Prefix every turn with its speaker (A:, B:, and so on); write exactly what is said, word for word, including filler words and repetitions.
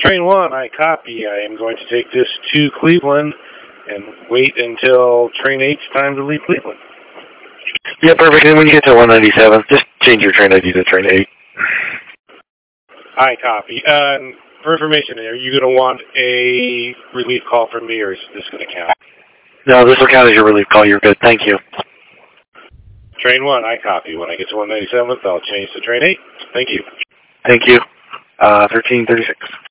A: Train one, I copy. I am going to take this to Cleveland and wait until train eight's time to leave Cleveland.
B: Yeah, perfect. And when you get to one ninety-seven, just change your train I D to train eight.
A: I copy. Uh, for information, are you going to want a relief call from me, or is this going to count?
B: No, this will count as your relief call. You're good. Thank you.
A: Train one, I copy. When I get to one ninety-seventh, I'll change to train eight. Thank you.
B: Thank you. Uh, thirteen thirty-six.